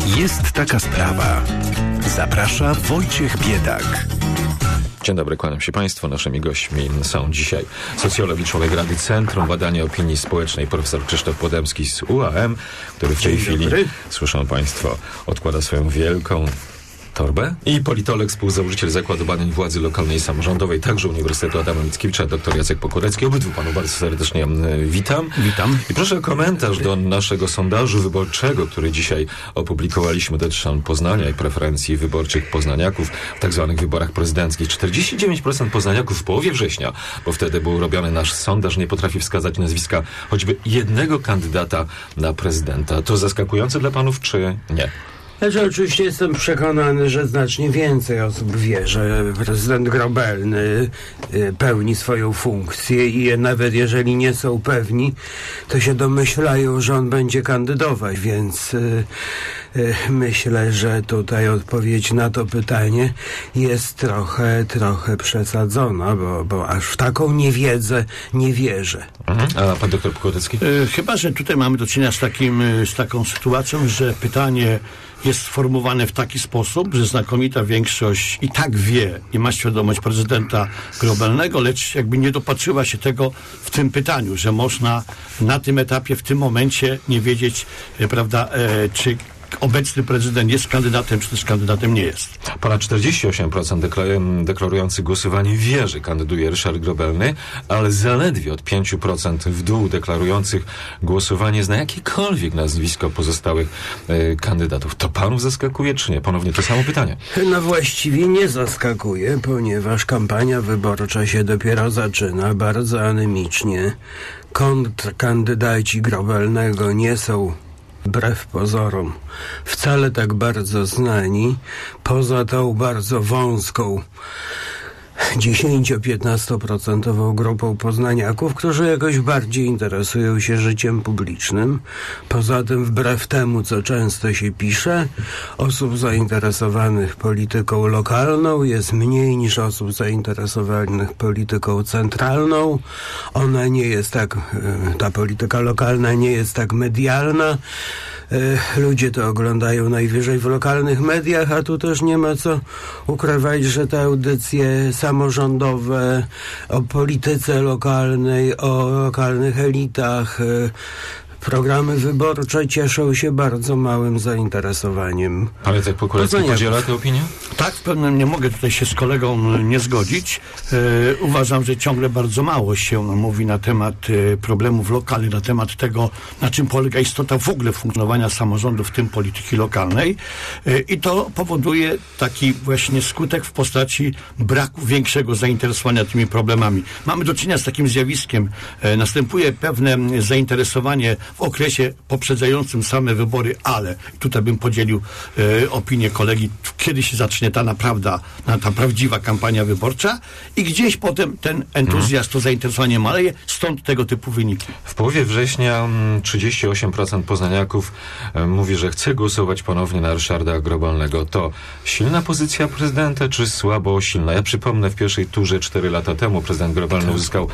Jest taka sprawa. Zaprasza Wojciech Biedak. Dzień dobry, kłaniam się Państwu. Naszymi gośćmi są dzisiaj socjolog i członek Rady Centrum Badania Opinii Społecznej profesor Krzysztof Podemski z UAM, który w tej chwili, słyszą Państwo, odkłada swoją wielką torbę, i politolog, współzałożyciel Zakładu Badań Władzy Lokalnej i Samorządowej, także Uniwersytetu Adama Mickiewicza, dr Jacek Pokurecki. Obydwu panów bardzo serdecznie witam. Witam. I proszę o komentarz do naszego sondażu wyborczego, który dzisiaj opublikowaliśmy dotyczącego Poznania i preferencji wyborczych poznaniaków w tak zwanych wyborach prezydenckich. 49% poznaniaków w połowie września, bo wtedy był robiony nasz sondaż, nie potrafi wskazać nazwiska choćby jednego kandydata na prezydenta. To zaskakujące dla panów, czy nie? Znaczy, oczywiście jestem przekonany, że znacznie więcej osób wie, że prezydent Grobelny pełni swoją funkcję i nawet jeżeli nie są pewni, to się domyślają, że on będzie kandydować, więc myślę, że tutaj odpowiedź na to pytanie jest trochę przesadzona, bo aż w taką niewiedzę nie wierzę. A pan doktor Pokurecki? Chyba, że tutaj mamy do czynienia z taką sytuacją, że pytanie jest sformułowane w taki sposób, że znakomita większość i tak wie i ma świadomość prezydenta Grobelnego, lecz jakby nie dopatrzyła się tego w tym pytaniu, że można na tym etapie, w tym momencie nie wiedzieć, prawda, czy obecny prezydent jest kandydatem, czy też kandydatem nie jest. Ponad 48% deklarujących głosowanie wie, że kandyduje Ryszard Grobelny, ale zaledwie od 5% w dół deklarujących głosowanie zna jakiekolwiek nazwisko pozostałych kandydatów. To panów zaskakuje, czy nie? Ponownie to samo pytanie. No właściwie nie zaskakuje, ponieważ kampania wyborcza się dopiero zaczyna, bardzo anemicznie. Kontrkandydaci Grobelnego nie są, wbrew pozorom, wcale tak bardzo znani, poza tą bardzo wąską 10-15% grupą poznaniaków, którzy jakoś bardziej interesują się życiem publicznym. Poza tym, wbrew temu, co często się pisze, osób zainteresowanych polityką lokalną jest mniej niż osób zainteresowanych polityką centralną. Ona nie jest tak, ta polityka lokalna nie jest tak medialna. Ludzie to oglądają najwyżej w lokalnych mediach, a tu też nie ma co ukrywać, że te audycje samorządowe o polityce lokalnej, o lokalnych elitach, programy wyborcze cieszą się bardzo małym zainteresowaniem. Ale Jacek Pokurecki podziela tę opinię? Tak, w pewnym nie mogę tutaj się z kolegą nie zgodzić. Uważam, że ciągle bardzo mało się mówi na temat problemów lokalnych, na temat tego, na czym polega istota w ogóle funkcjonowania samorządu, w tym polityki lokalnej. I to powoduje taki właśnie skutek w postaci braku większego zainteresowania tymi problemami. Mamy do czynienia z takim zjawiskiem. Następuje pewne zainteresowanie w okresie poprzedzającym same wybory, ale tutaj bym podzielił opinię kolegi, kiedy się zacznie ta prawdziwa kampania wyborcza i gdzieś potem ten entuzjazm, to zainteresowanie maleje, stąd tego typu wyniki. W połowie września 38% poznaniaków mówi, że chce głosować ponownie na Ryszarda Grobelnego. To silna pozycja prezydenta, czy słabo silna? Ja przypomnę, w pierwszej turze 4 lata temu prezydent Grobelny uzyskał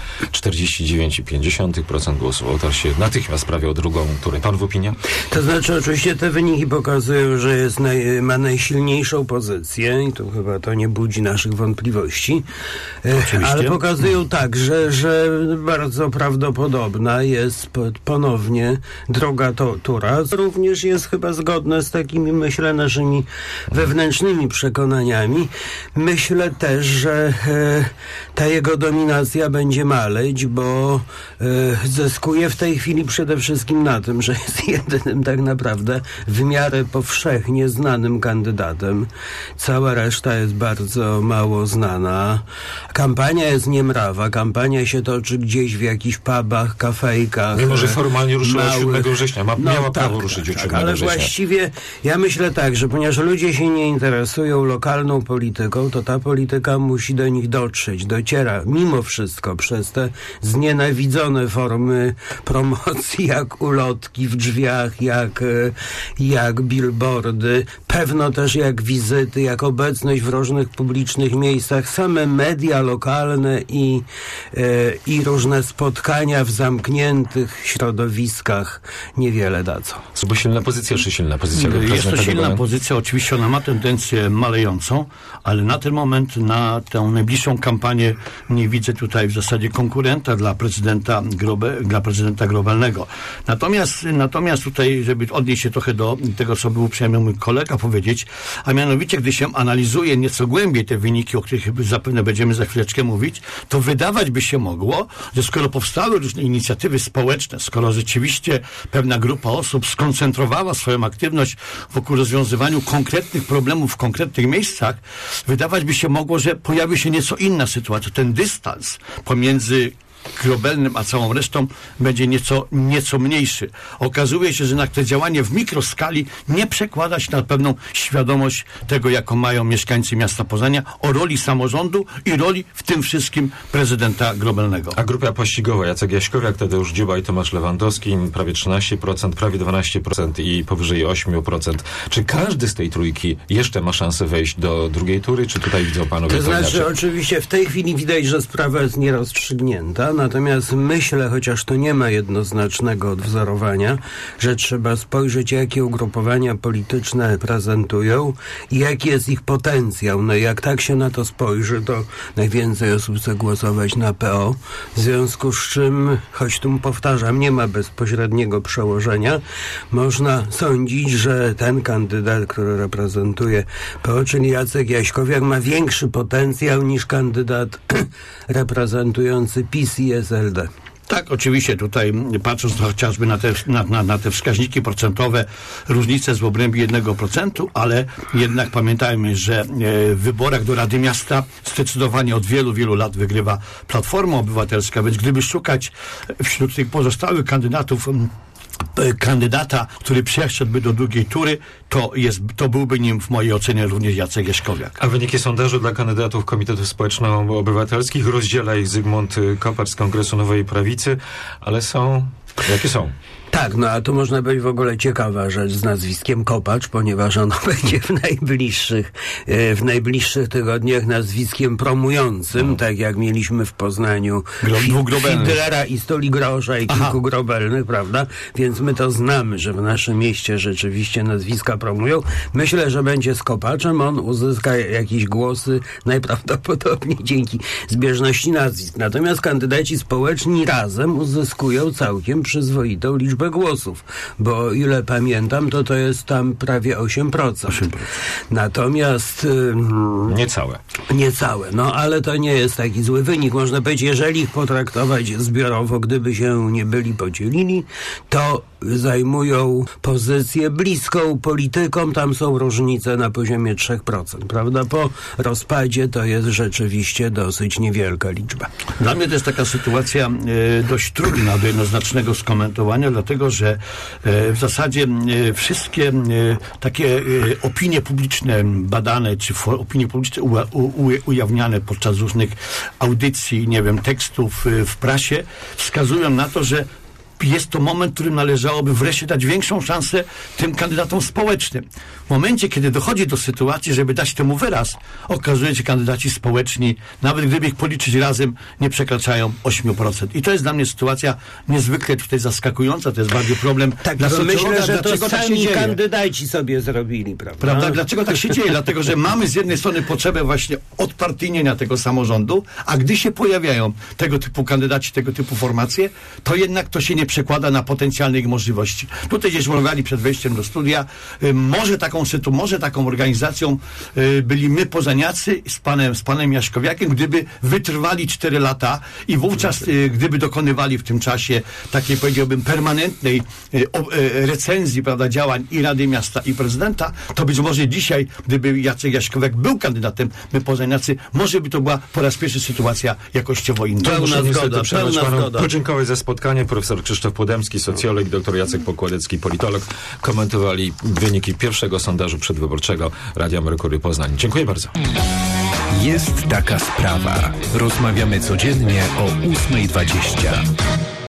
49,5% głosów. Otarł się natychmiast prawie o drugą turę. Pan w opinia? To znaczy, oczywiście te wyniki pokazują, że ma najsilniejszą pozycję i tu chyba to nie budzi naszych wątpliwości. Ale pokazują także, że bardzo prawdopodobna jest ponownie druga tura. Również jest chyba zgodne z takimi, myślę, naszymi wewnętrznymi przekonaniami. Myślę też, że ta jego dominacja będzie maleć, bo zyskuje w tej chwili przede wszystkim na tym, że jest jedynym tak naprawdę w miarę powszechnie znanym kandydatem. Cała reszta jest bardzo mało znana. Kampania jest niemrawa. Kampania się toczy gdzieś w jakichś pubach, kafejkach. Mimo, że formalnie ruszyła 7 września. Miała prawo ruszyć od 7 września. Ale właściwie ja myślę tak, że ponieważ ludzie się nie interesują lokalną polityką, to ta polityka musi do nich dotrzeć. Dociera mimo wszystko przez te znienawidzone formy promocji, jak ulotki w drzwiach, jak billboardy, pewno też jak wizyty, jak obecność w różnych publicznych miejscach, same media lokalne i różne spotkania w zamkniętych środowiskach niewiele dadzą. Bo silna pozycja, czy silna pozycja? Jest to silna pozycja, oczywiście ona ma tendencję malejącą, ale na ten moment, na tę najbliższą kampanię nie widzę tutaj w zasadzie konkurenta dla prezydenta globalnego. Natomiast tutaj, żeby odnieść się trochę do tego, co był uprzejmy mój kolega powiedzieć, a mianowicie, gdy się analizuje nieco głębiej te wyniki, o których zapewne będziemy za chwileczkę mówić, to wydawać by się mogło, że skoro powstały różne inicjatywy społeczne, skoro rzeczywiście pewna grupa osób skoncentrowała swoją aktywność wokół rozwiązywaniu konkretnych problemów w konkretnych miejscach, wydawać by się mogło, że pojawi się nieco inna sytuacja. Ten dystans pomiędzy Grobelnym a całą resztą będzie nieco mniejszy. Okazuje się, że jednak to działanie w mikroskali nie przekłada się na pewną świadomość tego, jaką mają mieszkańcy miasta Poznania, o roli samorządu i roli w tym wszystkim prezydenta Grobelnego. A grupa pościgowa, Jacek Jaśkowiak, Tadeusz Dziuba i Tomasz Lewandowski, prawie 13%, prawie 12% i powyżej 8%. Czy każdy z tej trójki jeszcze ma szansę wejść do drugiej tury, czy tutaj widzą panowie to znaczy, oczywiście w tej chwili widać, że sprawa jest nierozstrzygnięta, natomiast myślę, chociaż to nie ma jednoznacznego odwzorowania, że trzeba spojrzeć, jakie ugrupowania polityczne prezentują i jaki jest ich potencjał. No i jak tak się na to spojrzy, to najwięcej osób chce głosować na PO, w związku z czym, choć tu powtarzam, nie ma bezpośredniego przełożenia, można sądzić, że ten kandydat, który reprezentuje PO, czyli Jacek Jaśkowiak, ma większy potencjał niż kandydat reprezentujący PiS i SLD. Tak, oczywiście tutaj patrząc chociażby na te wskaźniki procentowe, różnice w obrębie 1%, ale jednak pamiętajmy, że w wyborach do Rady Miasta zdecydowanie od wielu, wielu lat wygrywa Platforma Obywatelska, więc gdyby szukać wśród tych pozostałych kandydatów kandydata, który przeszedłby do drugiej tury, to byłby nim w mojej ocenie również Jacek Jaśkowiak. A wyniki sondażu dla kandydatów Komitetów Społeczno-Obywatelskich rozdziela ich Zygmunt Kopacz z Kongresu Nowej Prawicy, ale są... Jakie są? Tak, no a tu można być w ogóle ciekawa rzecz z nazwiskiem Kopacz, ponieważ ono będzie w najbliższych tygodniach nazwiskiem promującym, tak jak mieliśmy w Poznaniu Fidlera i Stoli Grosza i kilku Grobelnych, prawda? Więc my to znamy, że w naszym mieście rzeczywiście nazwiska promują. Myślę, że będzie z Kopaczem, on uzyska jakieś głosy najprawdopodobniej dzięki zbieżności nazwisk. Natomiast kandydaci społeczni razem uzyskują całkiem przyzwoitą liczbę głosów, bo o ile pamiętam, to jest tam prawie 8%. Natomiast... Niecałe, no ale to nie jest taki zły wynik. Można powiedzieć, jeżeli ich potraktować zbiorowo, gdyby się nie byli podzielili, to zajmują pozycję bliską politykom, tam są różnice na poziomie 3%, prawda? Po rozpadzie to jest rzeczywiście dosyć niewielka liczba. Dla mnie to jest taka sytuacja dość trudna do jednoznacznego skomentowania, dlatego, że w zasadzie wszystkie takie opinie publiczne badane, czy opinie publiczne ujawniane podczas różnych audycji, nie wiem, tekstów w prasie, wskazują na to, że jest to moment, w którym należałoby wreszcie dać większą szansę tym kandydatom społecznym. W momencie, kiedy dochodzi do sytuacji, żeby dać temu wyraz, okazuje się, że kandydaci społeczni, nawet gdyby ich policzyć razem, nie przekraczają 8%. I to jest dla mnie sytuacja niezwykle tutaj zaskakująca. To jest bardziej problem dla socjologa. Myślę, że to sami kandydaci sobie zrobili, prawda? Dlaczego tak się dzieje? Dlatego, że mamy z jednej strony potrzebę właśnie odpartyjnienia tego samorządu, a gdy się pojawiają tego typu kandydaci, tego typu formacje, to jednak to się nie przekłada na potencjalne ich możliwości. Tutaj gdzieś rozmawiali przed wejściem do studia, może taką organizacją byli my poznaniacy z panem Jaśkowiakiem, gdyby wytrwali 4 lata i wówczas gdyby dokonywali w tym czasie takiej, powiedziałbym, permanentnej recenzji, prawda, działań i Rady Miasta, i prezydenta, to być może dzisiaj, gdyby Jacek Jaśkowiak był kandydatem, my poznaniacy, może by to była po raz pierwszy sytuacja jakościowo inna. Pełna zgoda. Podziękować za spotkanie. Profesor Krzysztof Podemski, socjolog, dr Jacek Pokładecki, politolog, komentowali wyniki pierwszego sondażu przedwyborczego Radia Merkury Poznań. Dziękuję bardzo. Jest taka sprawa. Rozmawiamy codziennie o 8:20.